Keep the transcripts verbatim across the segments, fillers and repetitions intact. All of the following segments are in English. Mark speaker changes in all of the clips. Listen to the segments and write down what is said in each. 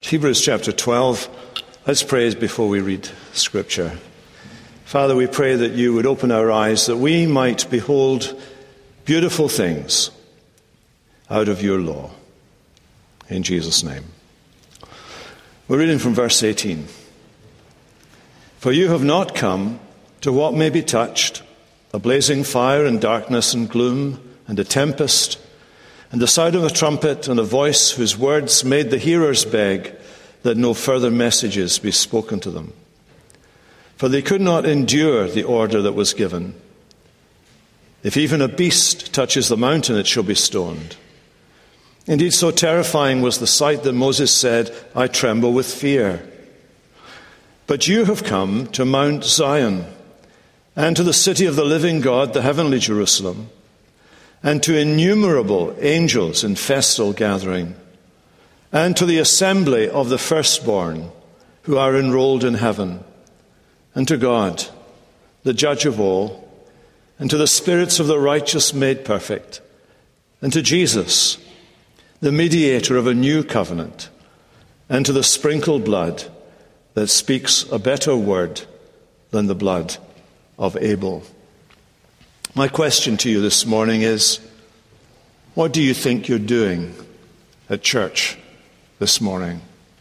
Speaker 1: Hebrews chapter twelve. Let's pray before we read Scripture. Father, we pray that you would open our eyes that we might behold beautiful things out of your law. In Jesus' name. We're reading from verse eighteen. For you have not come to what may be touched, a blazing fire and darkness and gloom and a tempest, and the sound of a trumpet and a voice whose words made the hearers beg that no further messages be spoken to them. For they could not endure the order that was given. If even a beast touches the mountain, it shall be stoned. Indeed, so terrifying was the sight that Moses said, I tremble with fear. But you have come to Mount Zion, and to the city of the living God, the heavenly Jerusalem, and to innumerable angels in festal gathering, and to the assembly of the firstborn who are enrolled in heaven, and to God, the judge of all, and to the spirits of the righteous made perfect, and to Jesus, the mediator of a new covenant, and to the sprinkled blood that speaks a better word than the blood of Abel. My question to you this morning is, what do you think you're doing at church this morning?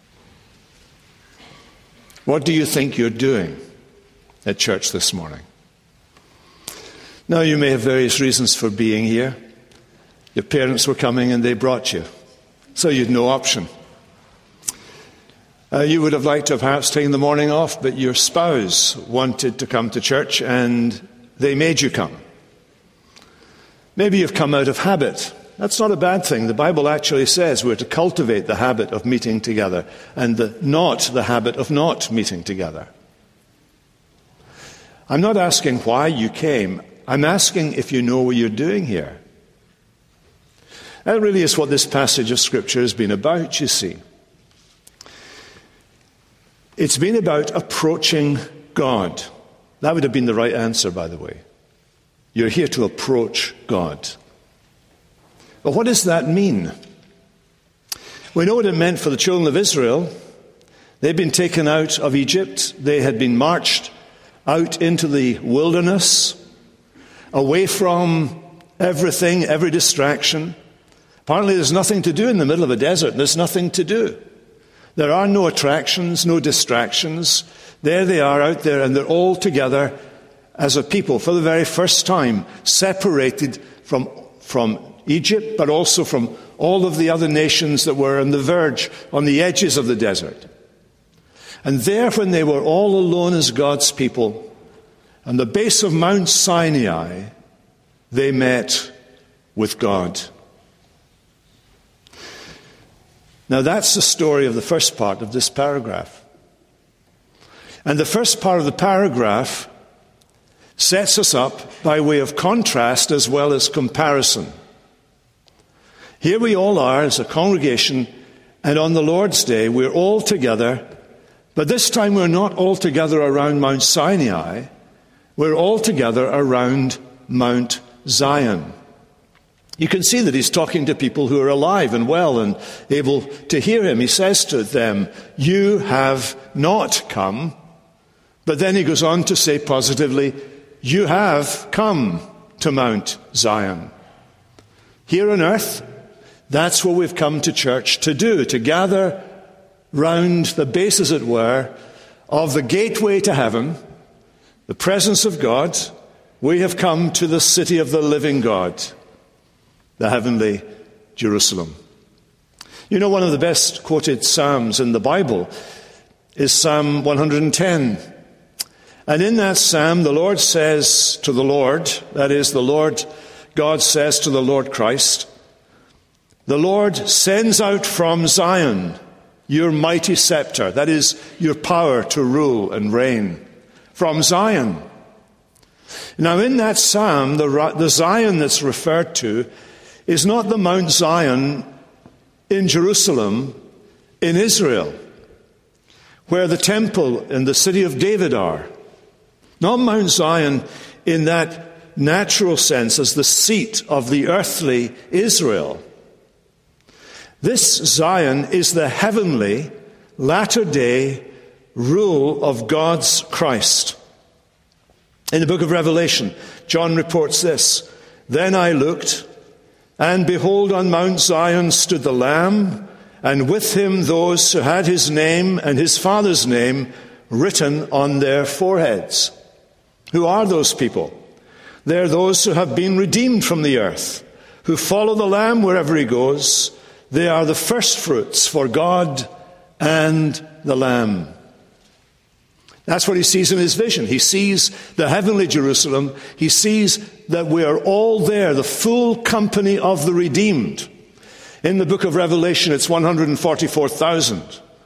Speaker 1: What do you think you're doing at church this morning? Now, you may have various reasons for being here. Your parents were coming and they brought you, so you had no option. Uh, you would have liked to have perhaps taken the morning off, but your spouse wanted to come to church and they made you come. Maybe you've come out of habit. That's not a bad thing. The Bible actually says we're to cultivate the habit of meeting together and the, not the habit of not meeting together. I'm not asking why you came. I'm asking if you know what you're doing here. That really is what this passage of Scripture has been about, you see. It's been about approaching God. That would have been the right answer, by the way. You're here to approach God. But what does that mean? We know what it meant for the children of Israel. They'd been taken out of Egypt. They had been marched out into the wilderness, away from everything, every distraction. Apparently there's nothing to do in the middle of a desert. There's nothing to do. There are no attractions, no distractions. There they are out there, and they're all together as a people for the very first time, separated from, from Egypt, but also from all of the other nations that were on the verge, on the edges of the desert. And there, when they were all alone as God's people, on the base of Mount Sinai, they met with God. Now that's the story of the first part of this paragraph. And the first part of the paragraph sets us up by way of contrast as well as comparison. Here we all are as a congregation, and on the Lord's Day we're all together, but this time we're not all together around Mount Sinai, we're all together around Mount Zion. You can see that he's talking to people who are alive and well and able to hear him. He says to them, you have not come. But then he goes on to say positively, you have come to Mount Zion. Here on earth, that's what we've come to church to do, to gather round the base, as it were, of the gateway to heaven, the presence of God. We have come to the city of the living God, the heavenly Jerusalem. You know, one of the best quoted psalms in the Bible is Psalm one hundred ten. And in that psalm, the Lord says to the Lord, that is, the Lord God says to the Lord Christ, the Lord sends out from Zion your mighty scepter, that is, your power to rule and reign. From Zion. Now in that psalm, the, the Zion that's referred to is not the Mount Zion in Jerusalem, in Israel, where the temple and the city of David are. Not Mount Zion in that natural sense as the seat of the earthly Israel. This Zion is the heavenly latter-day rule of God's Christ. In the book of Revelation, John reports this: "Then I looked, and behold, on Mount Zion stood the Lamb, and with him those who had his name and his Father's name written on their foreheads." Who are those people? They're those who have been redeemed from the earth, who follow the Lamb wherever he goes. They are the first fruits for God and the Lamb. That's what he sees in his vision. He sees the heavenly Jerusalem. He sees that we are all there, the full company of the redeemed. In the book of Revelation, it's one hundred forty-four thousand.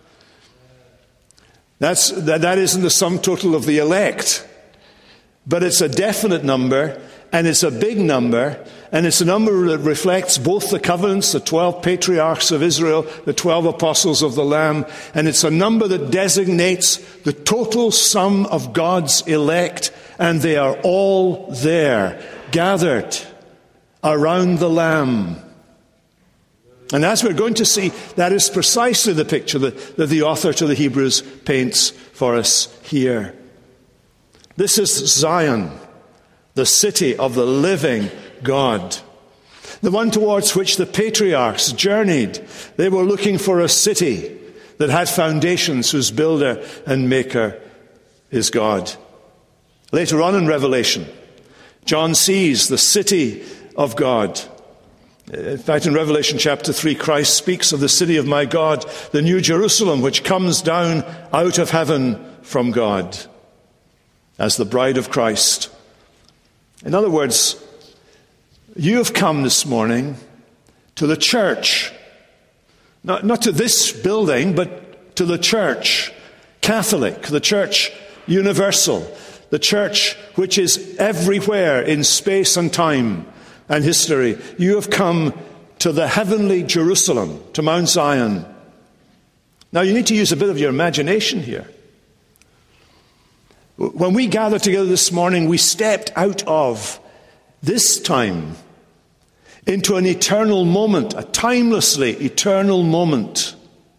Speaker 1: That's, that, that isn't the sum total of the elect. But it's a definite number, and it's a big number, and it's a number that reflects both the covenants, the twelve patriarchs of Israel, the twelve apostles of the Lamb, and it's a number that designates the total sum of God's elect, and they are all there, gathered around the Lamb. And as we're going to see, that is precisely the picture that, that the author to the Hebrews paints for us here. This is Zion, the city of the living God, the one towards which the patriarchs journeyed. They were looking for a city that had foundations, whose builder and maker is God. Later on in Revelation, John sees the city of God. In fact, in Revelation chapter three, Christ speaks of the city of my God, the new Jerusalem, which comes down out of heaven from God, as the bride of Christ. In other words, you have come this morning to the church, not, not to this building, but to the church, Catholic, the church universal, the church which is everywhere in space and time and history. You have come to the heavenly Jerusalem, to Mount Zion. Now you need to use a bit of your imagination here. When we gathered together this morning, we stepped out of this time into an eternal moment, a timelessly eternal moment,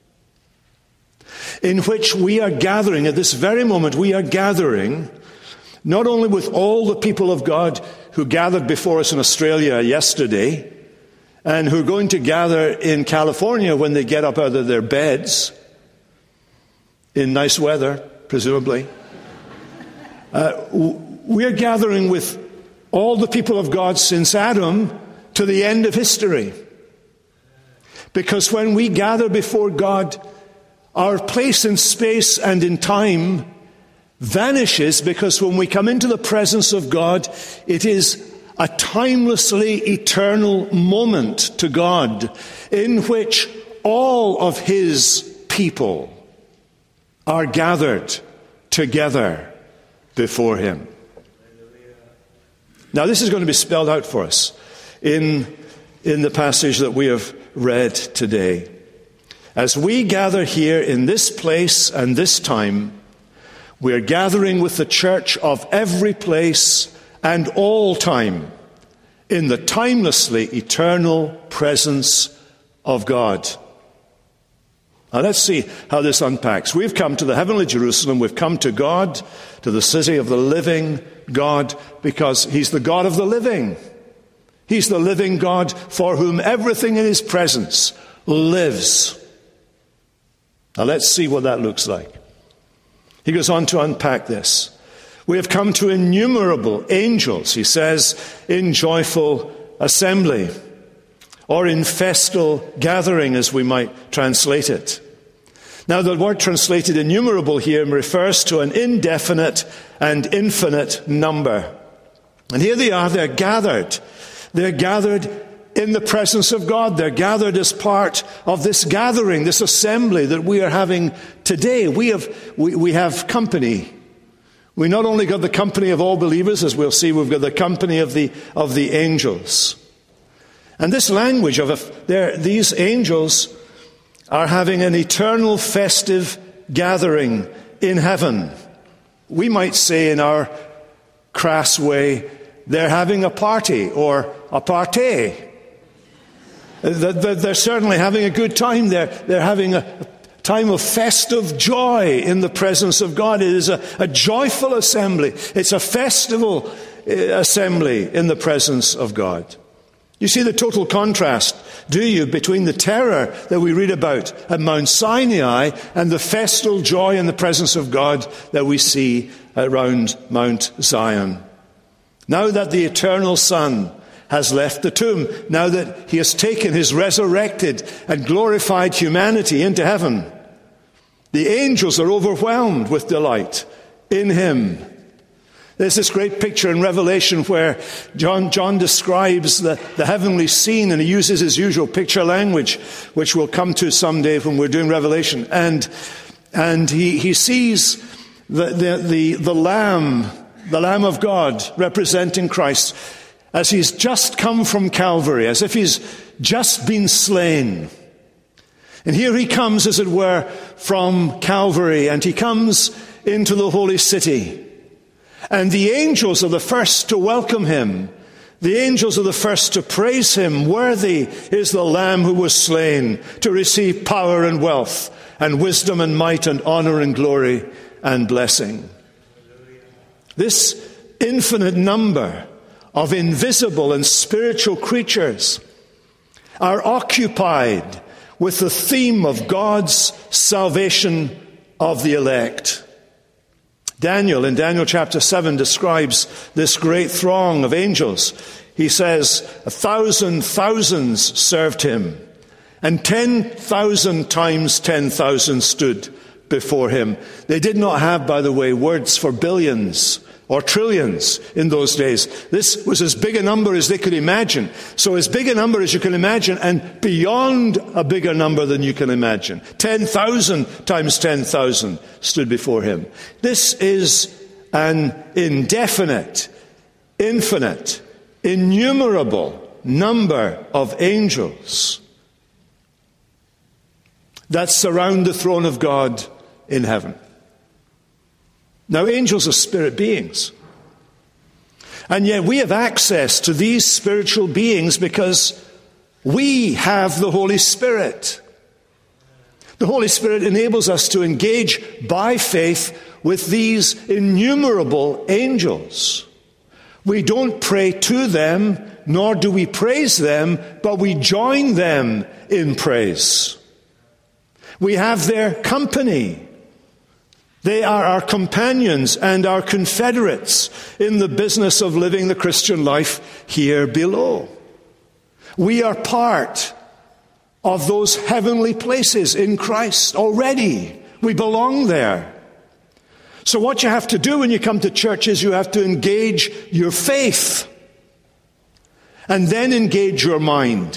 Speaker 1: in which we are gathering, at this very moment, we are gathering not only with all the people of God who gathered before us in Australia yesterday, and who are going to gather in California when they get up out of their beds, in nice weather, presumably. Uh, we're gathering with all the people of God since Adam to the end of history. Because when we gather before God, our place in space and in time vanishes, because when we come into the presence of God, it is a timelessly eternal moment to God in which all of his people are gathered together before him. Now, this is going to be spelled out for us in, in the passage that we have read today. As we gather here in this place and this time, we are gathering with the church of every place and all time in the timelessly eternal presence of God. Now let's see how this unpacks. We've come to the heavenly Jerusalem. We've come to God, to the city of the living God, because he's the God of the living. He's the living God for whom everything in his presence lives. Now let's see what that looks like. He goes on to unpack this. We have come to innumerable angels, he says, in joyful assembly, or in festal gathering, as we might translate it. Now, the word translated innumerable here refers to an indefinite and infinite number. And here they are, they're gathered. They're gathered in the presence of God. They're gathered as part of this gathering, this assembly that we are having today. We have, we, we have company. We not only got the company of all believers, as we'll see, we've got the company of the, of the angels. And this language of a, these angels are having an eternal festive gathering in heaven. We might say in our crass way, they're having a party or a partay. They're certainly having a good time. They're, they're having a, time of festive joy in the presence of God. It is a, a joyful assembly. It's a festival uh, assembly in the presence of God. You see the total contrast, do you, between the terror that we read about at Mount Sinai and the festal joy in the presence of God that we see around Mount Zion. Now that the eternal Son has left the tomb, now that he has taken his resurrected and glorified humanity into heaven, the angels are overwhelmed with delight in him. There's this great picture in Revelation where John, John describes the, the heavenly scene, and he uses his usual picture language, which we'll come to someday when we're doing Revelation. And and he, he sees the, the, the, the Lamb, the Lamb of God, representing Christ, as he's just come from Calvary, as if he's just been slain. And here he comes, as it were, from Calvary, and he comes into the holy city. And the angels are the first to welcome him. The angels are the first to praise him. Worthy is the Lamb who was slain to receive power and wealth and wisdom and might and honor and glory and blessing. This infinite number of invisible and spiritual creatures are occupied with the theme of God's salvation of the elect. Daniel, in Daniel chapter seven, describes this great throng of angels. He says, a thousand thousands served him, and ten thousand times ten thousand stood before him. They did not have, by the way, words for billions or trillions in those days. This was as big a number as they could imagine. So as big a number as you can imagine, and beyond a bigger number than you can imagine. ten thousand times ten thousand stood before him. This is an indefinite, infinite, innumerable number of angels that surround the throne of God in heaven. Now, angels are spirit beings. And yet we have access to these spiritual beings because we have the Holy Spirit. The Holy Spirit enables us to engage by faith with these innumerable angels. We don't pray to them, nor do we praise them, but we join them in praise. We have their company. They are our companions and our confederates in the business of living the Christian life here below. We are part of those heavenly places in Christ already. We belong there. So what you have to do when you come to church is you have to engage your faith and then engage your mind.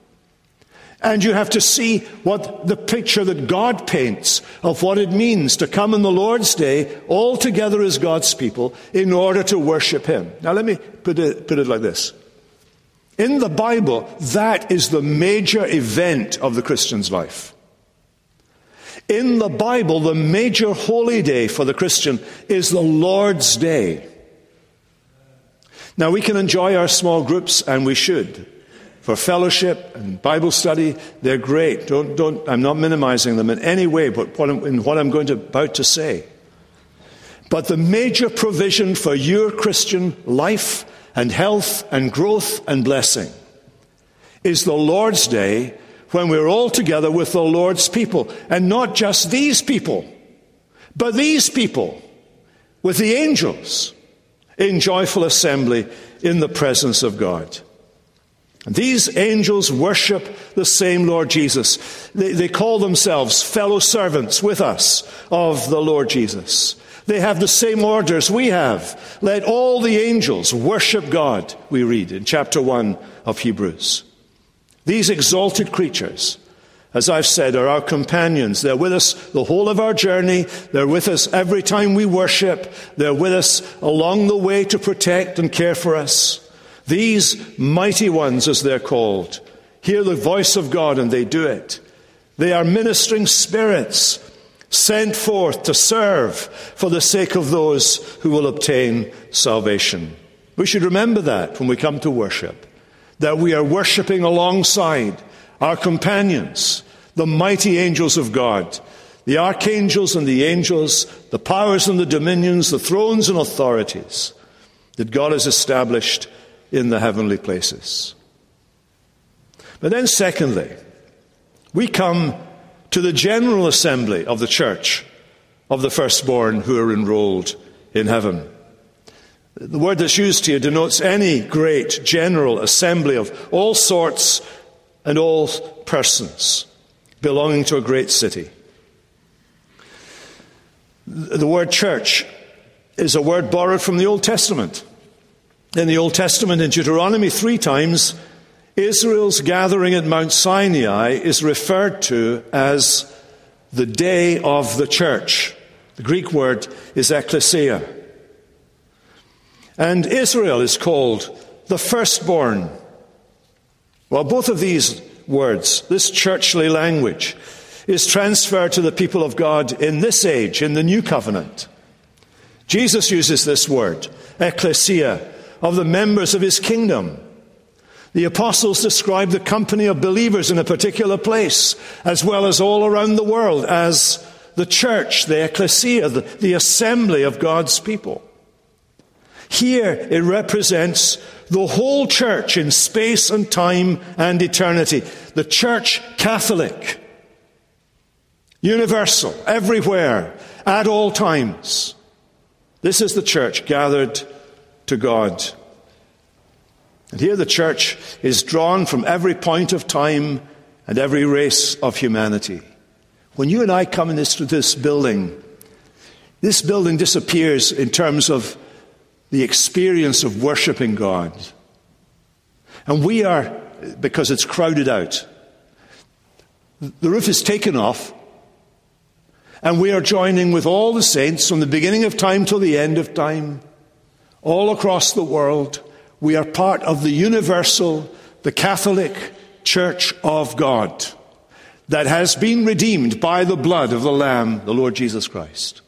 Speaker 1: And you have to see what the picture that God paints of what it means to come on the Lord's Day all together as God's people in order to worship him. Now let me put it, put it like this. In the Bible, that is the major event of the Christian's life. In the Bible, the major holy day for the Christian is the Lord's Day. Now we can enjoy our small groups, and we should. For fellowship and Bible study, they're great. Don't, don't, I'm not minimizing them in any way, but what I'm, in what I'm going to, about to say. But the major provision for your Christian life and health and growth and blessing is the Lord's Day, when we're all together with the Lord's people. And not just these people, but these people with the angels in joyful assembly in the presence of God. These angels worship the same Lord Jesus. They, they call themselves fellow servants with us of the Lord Jesus. They have the same orders we have. Let all the angels worship God, we read in chapter one of Hebrews. These exalted creatures, as I've said, are our companions. They're with us the whole of our journey. They're with us every time we worship. They're with us along the way to protect and care for us. These mighty ones, as they're called, hear the voice of God and they do it. They are ministering spirits sent forth to serve for the sake of those who will obtain salvation. We should remember that when we come to worship, that we are worshiping alongside our companions, the mighty angels of God, the archangels and the angels, the powers and the dominions, the thrones and authorities that God has established in the heavenly places. But then secondly, we come to the general assembly of the church of the firstborn who are enrolled in heaven. The word that's used here denotes any great general assembly of all sorts and all persons belonging to a great city. The word church is a word borrowed from the Old Testament. In the Old Testament, in Deuteronomy, three times, Israel's gathering at Mount Sinai is referred to as the day of the church. The Greek word is ekklesia. And Israel is called the firstborn. Well, both of these words, this churchly language, is transferred to the people of God in this age, in the new covenant. Jesus uses this word, ekklesia, of the members of his kingdom. The apostles describe the company of believers in a particular place, as well as all around the world, as the church, the ecclesia, the, the assembly of God's people. Here it represents the whole church in space and time and eternity. The church Catholic, universal, everywhere, at all times. This is the church gathered to God. And here the church is drawn from every point of time and every race of humanity. When you and I come in this, to this building, this building disappears in terms of the experience of worshiping God. And we are, because it's crowded out, the roof is taken off, and we are joining with all the saints from the beginning of time till the end of time, all across the world. We are part of the universal, the Catholic Church of God that has been redeemed by the blood of the Lamb, the Lord Jesus Christ.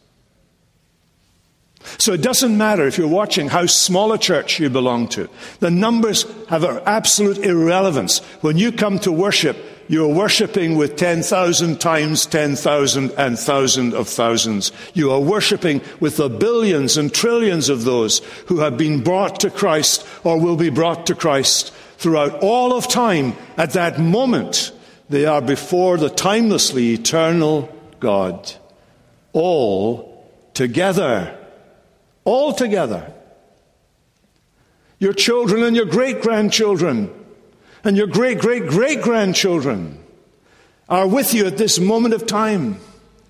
Speaker 1: So it doesn't matter if you're watching how small a church you belong to. The numbers have an absolute irrelevance. When you come to worship, you're worshiping with ten thousand times ten thousand and thousand of thousands. You are worshiping with the billions and trillions of those who have been brought to Christ or will be brought to Christ throughout all of time. At that moment, they are before the timelessly eternal God. All together. All together. Your children and your great-grandchildren and your great-great-great-grandchildren are with you at this moment of time.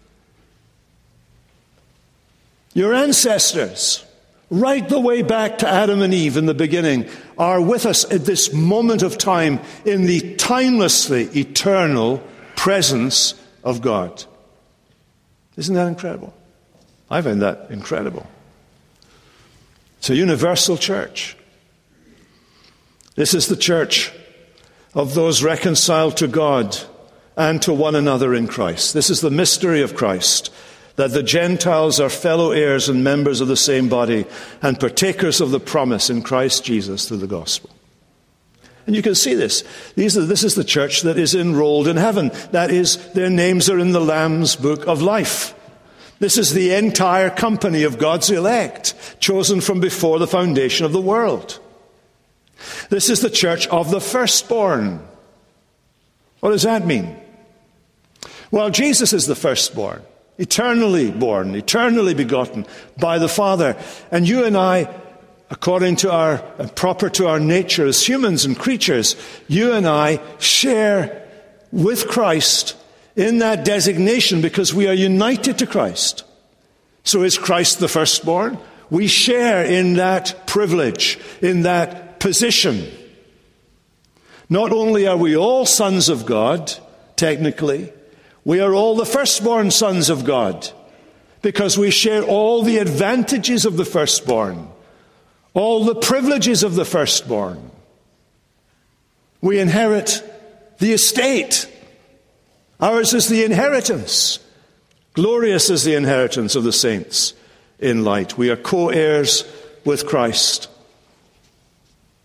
Speaker 1: Your ancestors, right the way back to Adam and Eve in the beginning, are with us at this moment of time in the timelessly eternal presence of God. Isn't that incredible? I find that incredible. It's a universal church. This is the church of those reconciled to God and to one another in Christ. This is the mystery of Christ, that the Gentiles are fellow heirs and members of the same body and partakers of the promise in Christ Jesus through the gospel. And you can see this. These are, this is the church that is enrolled in heaven. That is, their names are in the Lamb's book of life. This is the entire company of God's elect, chosen from before the foundation of the world. This is the church of the firstborn. What does that mean? Well, Jesus is the firstborn, eternally born, eternally begotten by the Father. And you and I, according to our, proper to our nature as humans and creatures, you and I share with Christ in that designation because we are united to Christ. So is Christ the firstborn? We share in that privilege, in that position. Not only are we all sons of God, technically, we are all the firstborn sons of God because we share all the advantages of the firstborn, all the privileges of the firstborn. We inherit the estate. Ours is the inheritance. Glorious is the inheritance of the saints in light. We are co-heirs with Christ.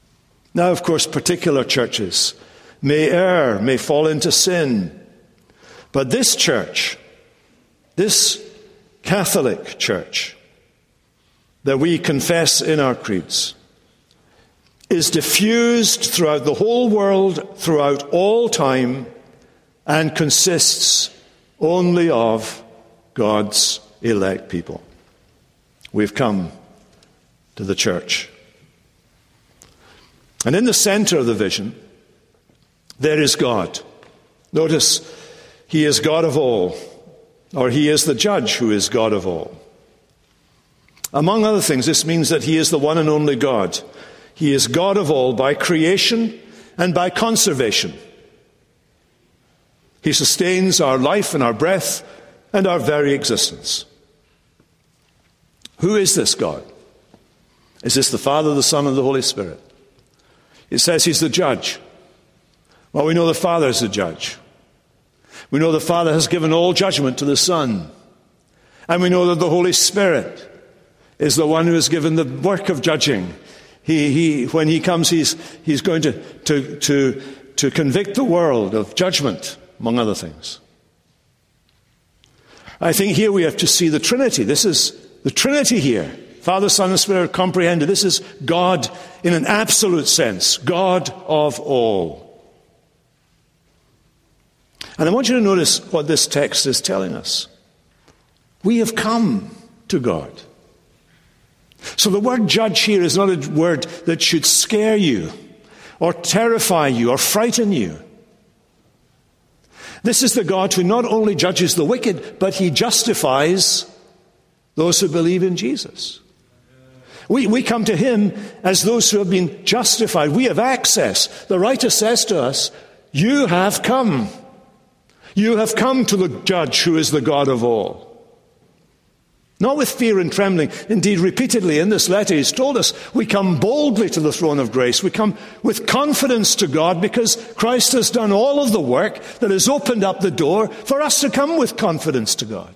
Speaker 1: Now, of course, particular churches may err, may fall into sin. But this church, this Catholic church that we confess in our creeds, is diffused throughout the whole world, throughout all time, and consists only of God's elect people. We've come to the church. And in the center of the vision, there is God. Notice, he is God of all, or he is the judge who is God of all. Among other things, this means that he is the one and only God. He is God of all by creation and by conservation. He sustains our life and our breath and our very existence. Who is this God? Is this the Father, the Son, and the Holy Spirit? It says he's the judge. Well, we know the Father is the judge. We know the Father has given all judgment to the Son. And we know that the Holy Spirit is the one who has given the work of judging. He, he, when he comes, he's, he's going to, to, to, to convict the world of judgment, among other things. I think here we have to see the Trinity. This is the Trinity here. Father, Son, and Spirit comprehended. This is God in an absolute sense. God of all. And I want you to notice what this text is telling us. We have come to God. So the word judge here is not a word that should scare you or terrify you or frighten you. This is the God who not only judges the wicked, but he justifies those who believe in Jesus. We, we come to him as those who have been justified. We have access. The writer says to us, you have come. You have come to the judge who is the God of all. Not with fear and trembling. Indeed, repeatedly in this letter, he's told us we come boldly to the throne of grace. We come with confidence to God because Christ has done all of the work that has opened up the door for us to come with confidence to God.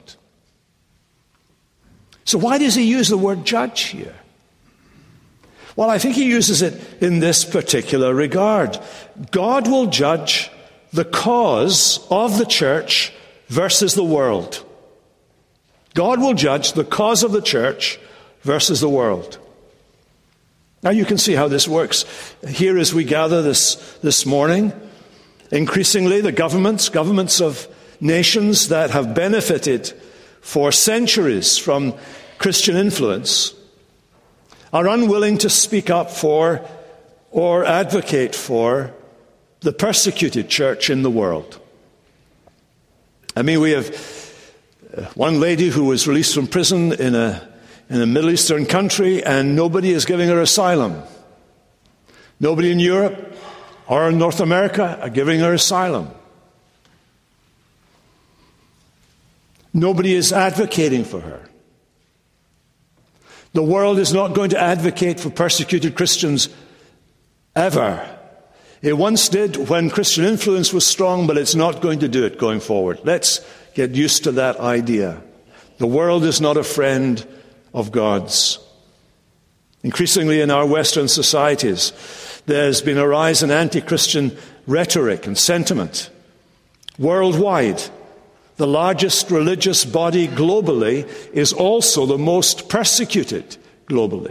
Speaker 1: So why does he use the word judge here? Well, I think he uses it in this particular regard. God will judge the cause of the church versus the world. God will judge the cause of the church versus the world. Now you can see how this works. Here as we gather this, this morning, increasingly the governments, governments of nations that have benefited for centuries from Christian influence are unwilling to speak up for or advocate for the persecuted church in the world. I mean, we have one lady who was released from prison in a, in a Middle Eastern country, and nobody is giving her asylum. Nobody in Europe or in North America are giving her asylum. Nobody is advocating for her. The world is not going to advocate for persecuted Christians ever. It once did when Christian influence was strong, but it's not going to do it going forward. Let's get used to that idea. The world is not a friend of God's. Increasingly in our Western societies, there's been a rise in anti-Christian rhetoric and sentiment. Worldwide, the largest religious body globally is also the most persecuted globally.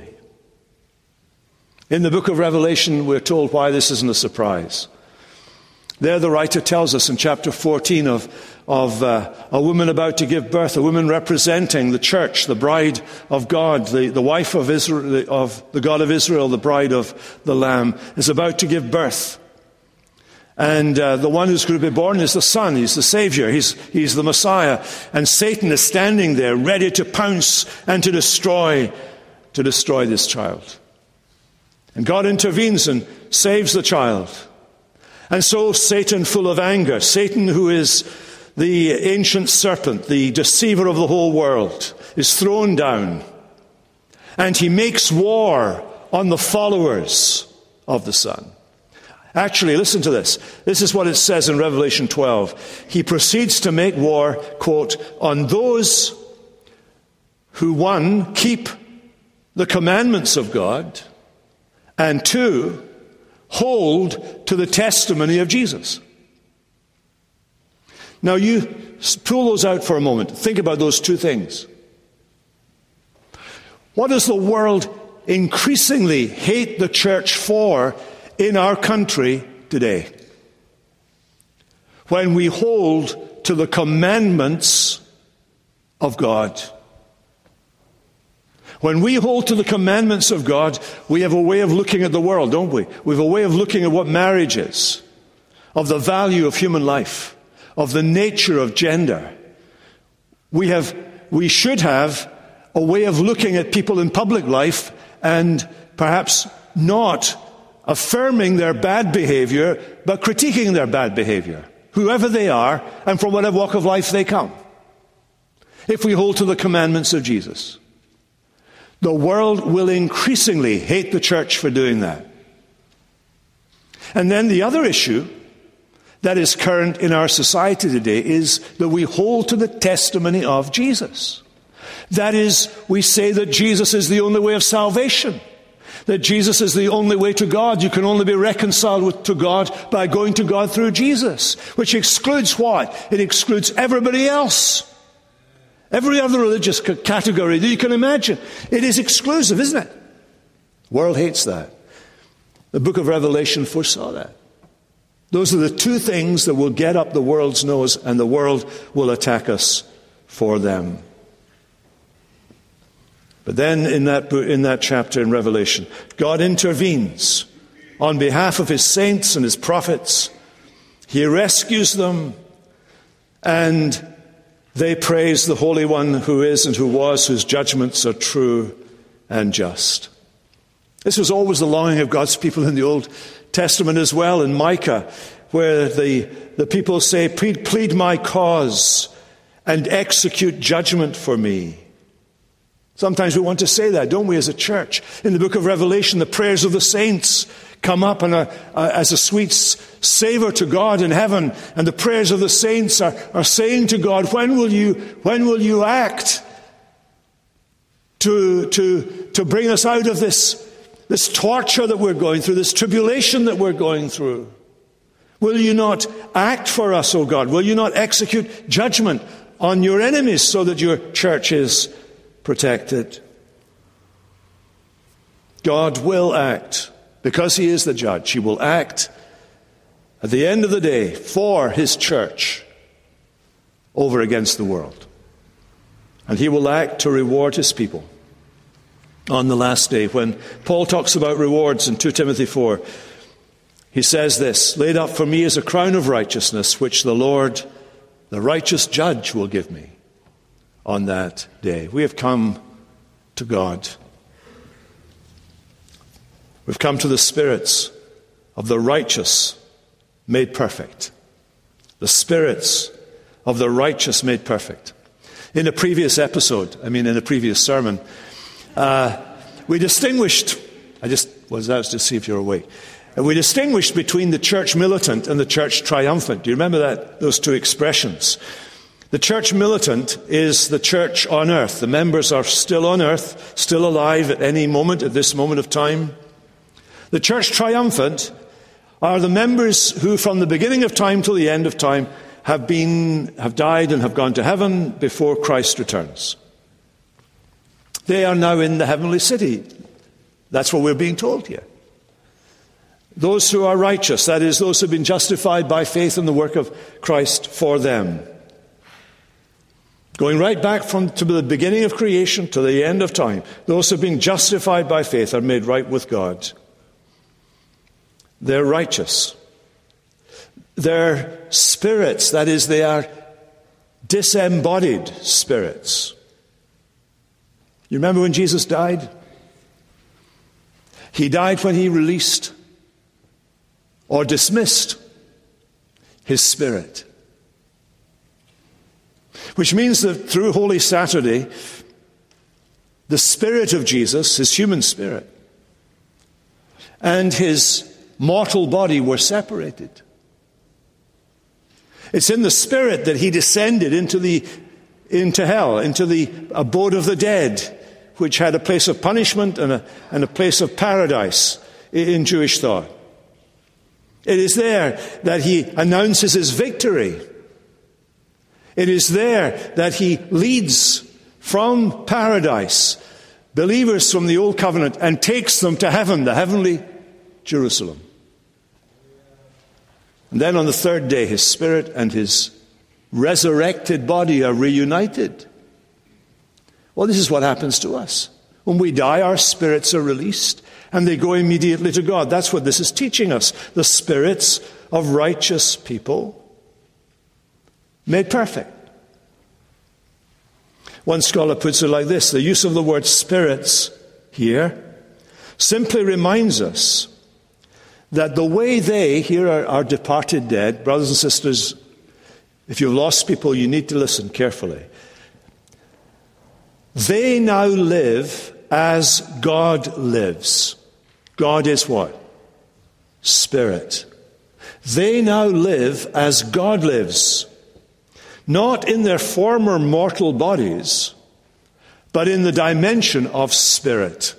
Speaker 1: In the book of Revelation, we're told why this isn't a surprise. There the writer tells us in chapter fourteen of, of uh, a woman about to give birth, a woman representing the church, the bride of God, the, the wife of Israel, of the God of Israel, the bride of the Lamb, is about to give birth. And uh, the one who's going to be born is the Son. He's the Savior. He's, he's the Messiah. And Satan is standing there ready to pounce and to destroy, to destroy this child. And God intervenes and saves the child. And so Satan, full of anger, Satan, who is the ancient serpent, the deceiver of the whole world, is thrown down. And he makes war on the followers of the Son. Actually, listen to this. This is what it says in Revelation twelve. He proceeds to make war, quote, on those who, one, keep the commandments of God, and two, hold to the testimony of Jesus. Now you pull those out for a moment. Think about those two things. What does the world increasingly hate the church for in our country today? When we hold to the commandments of God. When we hold to the commandments of God, we have a way of looking at the world, don't we? We have a way of looking at what marriage is, of the value of human life, of the nature of gender. We have, we should have a way of looking at people in public life and perhaps not affirming their bad behavior, but critiquing their bad behavior, whoever they are and from whatever walk of life they come. If we hold to the commandments of Jesus. The world will increasingly hate the church for doing that. And then the other issue that is current in our society today is that we hold to the testimony of Jesus. That is, we say that Jesus is the only way of salvation. That Jesus is the only way to God. You can only be reconciled with, to God by going to God through Jesus. Which excludes what? It excludes everybody else. Every other religious c- category that you can imagine. It is exclusive, isn't it? The world hates that. The book of Revelation foresaw that. Those are the two things that will get up the world's nose, and the world will attack us for them. But then in that, in that chapter in Revelation, God intervenes on behalf of his saints and his prophets. He rescues them, and they praise the Holy One who is and who was, whose judgments are true and just. This was always the longing of God's people in the Old Testament as well, in Micah, where the, the people say, plead, plead my cause and execute judgment for me. Sometimes we want to say that, don't we, as a church? In the book of Revelation, the prayers of the saints come up and are, uh, as a sweet savor to God in heaven. And the prayers of the saints are, are saying to God, when will you, when will you act to, to, to bring us out of this, this torture that we're going through, this tribulation that we're going through? Will you not act for us, O God? Will you not execute judgment on your enemies so that your church is protected? God will act because he is the judge. He will act at the end of the day for his church over against the world. And he will act to reward his people on the last day. When Paul talks about rewards in Second Timothy four, he says this, laid up for me is a crown of righteousness, which the Lord, the righteous judge, will give me on that day. We have come to God. We've come to the spirits of the righteous made perfect. The spirits of the righteous made perfect. In a previous episode, I mean in a previous sermon, uh, we distinguished, I just was out to see if you're awake, and we distinguished between the church militant and the church triumphant. Do you remember that? Those two expressions. The church militant is the church on earth. The members are still on earth, still alive at any moment, at this moment of time. The church triumphant are the members who from the beginning of time till the end of time have been, have died and have gone to heaven before Christ returns. They are now in the heavenly city. That's what we're being told here. Those who are righteous, that is, those who have been justified by faith in the work of Christ for them. Going right back from to the beginning of creation to the end of time, those who have been justified by faith are made right with God. They're righteous. They're spirits, that is, they are disembodied spirits. You remember when Jesus died? He died when he released or dismissed his spirit. Which means that through Holy Saturday, the spirit of Jesus, his human spirit, and his mortal body were separated. It's in the spirit that he descended into the into hell, into the abode of the dead, which had a place of punishment and a, and a place of paradise in Jewish thought. It is there that he announces his victory It is there that he leads from paradise believers from the old covenant and takes them to heaven, the heavenly Jerusalem. And then on the third day, his spirit and his resurrected body are reunited. Well, this is what happens to us. When we die, our spirits are released and they go immediately to God. That's what this is teaching us. The spirits of righteous people made perfect. One scholar puts it like this: the use of the word spirits here simply reminds us that the way they, here are our departed dead, brothers and sisters, if you've lost people, you need to listen carefully. They now live as God lives. God is what? Spirit. They now live as God lives. Not in their former mortal bodies, but in the dimension of spirit.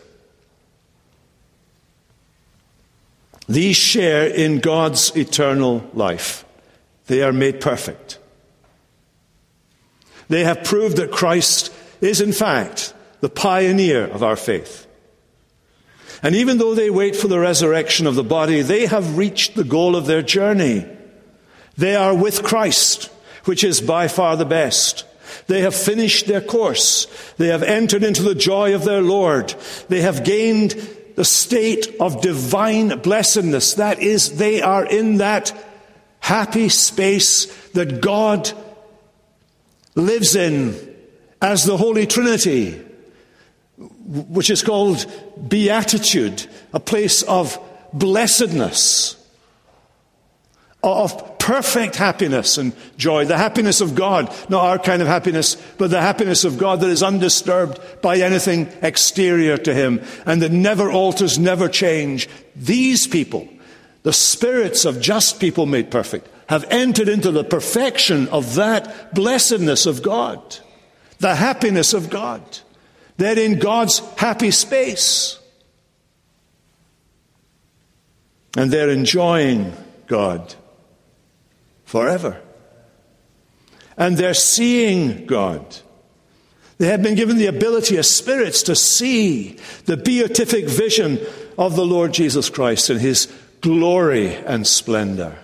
Speaker 1: These share in God's eternal life. They are made perfect. They have proved that Christ is in fact the pioneer of our faith. And even though they wait for the resurrection of the body, they have reached the goal of their journey. They are with Christ, which is by far the best. They have finished their course. They have entered into the joy of their Lord. They have gained the state of divine blessedness. That is, they are in that happy space that God lives in as the Holy Trinity, which is called beatitude, a place of blessedness, of perfect happiness and joy. The happiness of God, not our kind of happiness, but the happiness of God that is undisturbed by anything exterior to him and that never alters, never change. These people, the spirits of just people made perfect, have entered into the perfection of that blessedness of God, the happiness of God. They're in God's happy space. And they're enjoying God forever. And they're seeing God. They have been given the ability as spirits to see the beatific vision of the Lord Jesus Christ in his glory and splendor.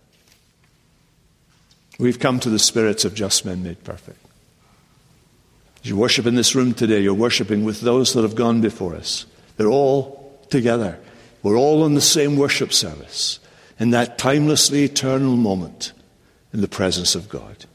Speaker 1: We've come to the spirits of just men made perfect. As you worship in this room today, you're worshiping with those that have gone before us. They're all together. We're all in the same worship service, in that timelessly eternal moment in the presence of God.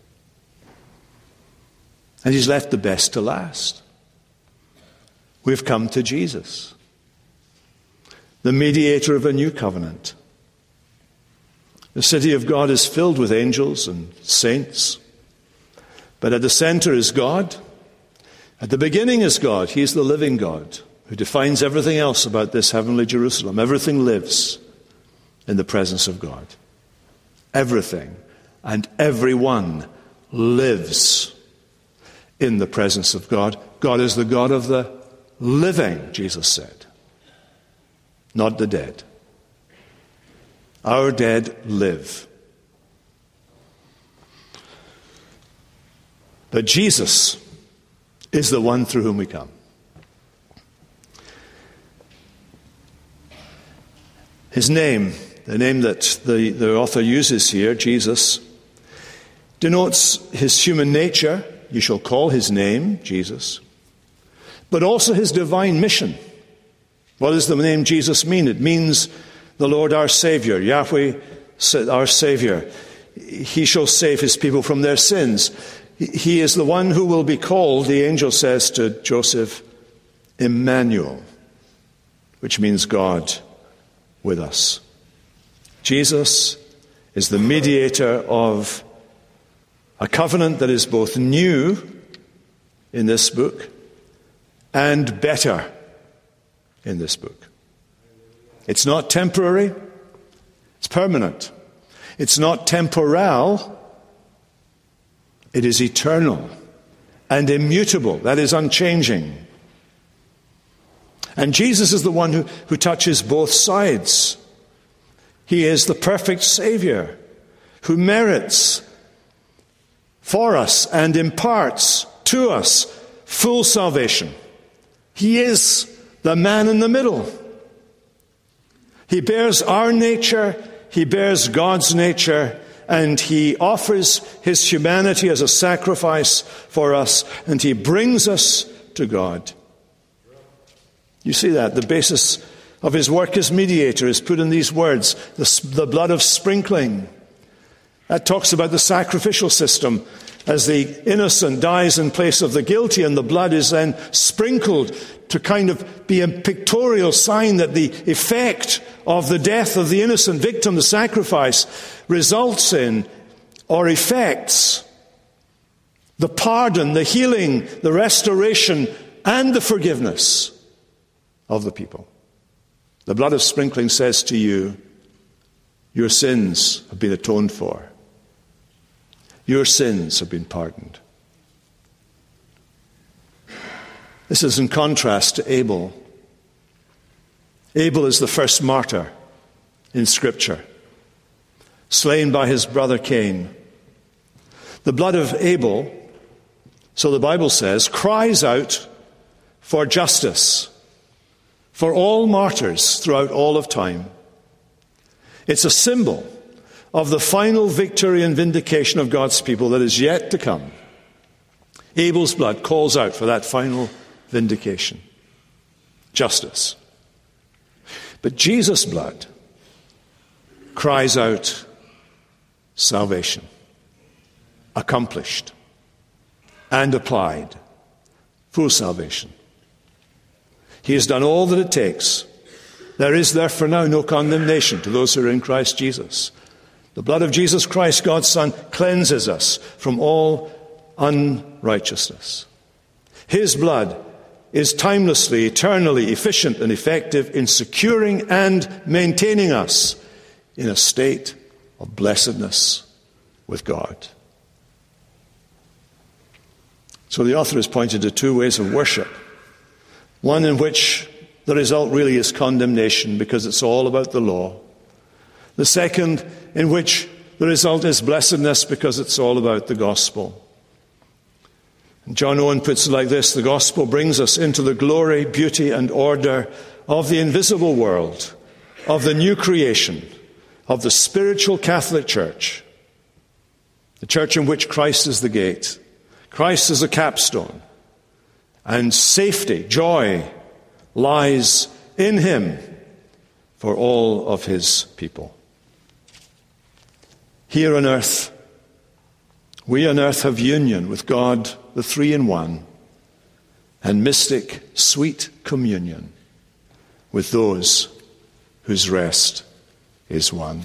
Speaker 1: And he's left the best to last. We've come to Jesus, the mediator of a new covenant. The city of God is filled with angels and saints, but at the center is God. At the beginning is God. He's the living God who defines everything else about this heavenly Jerusalem. Everything lives in the presence of God. Everything and everyone lives in the presence of God. God is the God of the living, Jesus said, not the dead. Our dead live. But Jesus is the one through whom we come. His name, the name that the, the author uses here, Jesus, denotes his human nature. You shall call his name, Jesus, but also his divine mission. What does the name Jesus mean? It means the Lord our Savior, Yahweh our Savior. He shall save his people from their sins. He is the one who will be called, the angel says to Joseph, Emmanuel, which means God with us. Jesus is the mediator of a covenant that is both new in this book and better in this book. It's not temporary, it's permanent. It's not temporal, it is eternal and immutable. That is unchanging. And Jesus is the one who, who touches both sides. He is the perfect Savior who merits for us and imparts to us full salvation. He is the man in the middle. He bears our nature, he bears God's nature, and he offers his humanity as a sacrifice for us, and he brings us to God. You see that? The basis of his work as mediator is put in these words, the, the blood of sprinkling. That talks about the sacrificial system, as the innocent dies in place of the guilty, and the blood is then sprinkled to kind of be a pictorial sign that the effect of the death of the innocent victim, the sacrifice, results in or effects the pardon, the healing, the restoration, and the forgiveness of the people. The blood of sprinkling says to you, your sins have been atoned for. Your sins have been pardoned. This is in contrast to Abel. Abel is the first martyr in Scripture, slain by his brother Cain. The blood of Abel, so the Bible says, cries out for justice for all martyrs throughout all of time. It's a symbol of the final victory and vindication of God's people that is yet to come. Abel's blood calls out for that final vindication, justice. But Jesus' blood cries out salvation, accomplished and applied, full salvation. He has done all that it takes. There is therefore now no condemnation to those who are in Christ Jesus. The blood of Jesus Christ, God's Son, cleanses us from all unrighteousness. His blood is timelessly, eternally efficient and effective in securing and maintaining us in a state of blessedness with God. So the author has pointed to two ways of worship. One in which the result really is condemnation because it's all about the law. The second in which the result is blessedness because it's all about the gospel. And John Owen puts it like this: the gospel brings us into the glory, beauty, and order of the invisible world, of the new creation, of the spiritual Catholic Church, the church in which Christ is the gate, Christ is the capstone, and safety, joy, lies in him for all of his people. Here on earth, we on earth have union with God, the three in one, and mystic, sweet communion with those whose rest is won.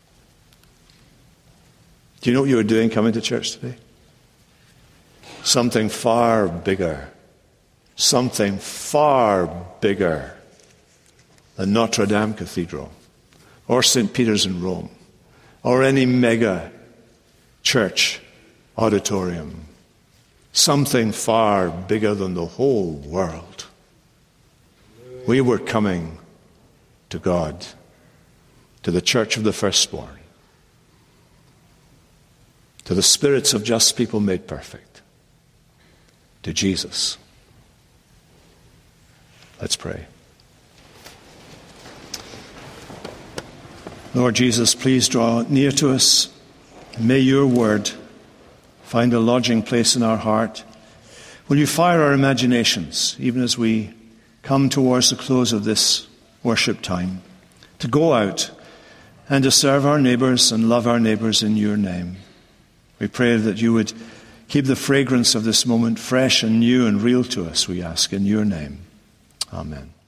Speaker 1: Do you know what you were doing coming to church today? Something far bigger, something far bigger than Notre Dame Cathedral or Saint Peter's in Rome or any mega church auditorium. Something far bigger than the whole world. We were coming to God, to the church of the firstborn, to the spirits of just people made perfect, to Jesus. Let's pray. Lord Jesus, please draw near to us. May your word find a lodging place in our heart. Will you fire our imaginations, even as we come towards the close of this worship time, to go out and to serve our neighbours and love our neighbours in your name. We pray that you would keep the fragrance of this moment fresh and new and real to us, we ask, in your name. Amen.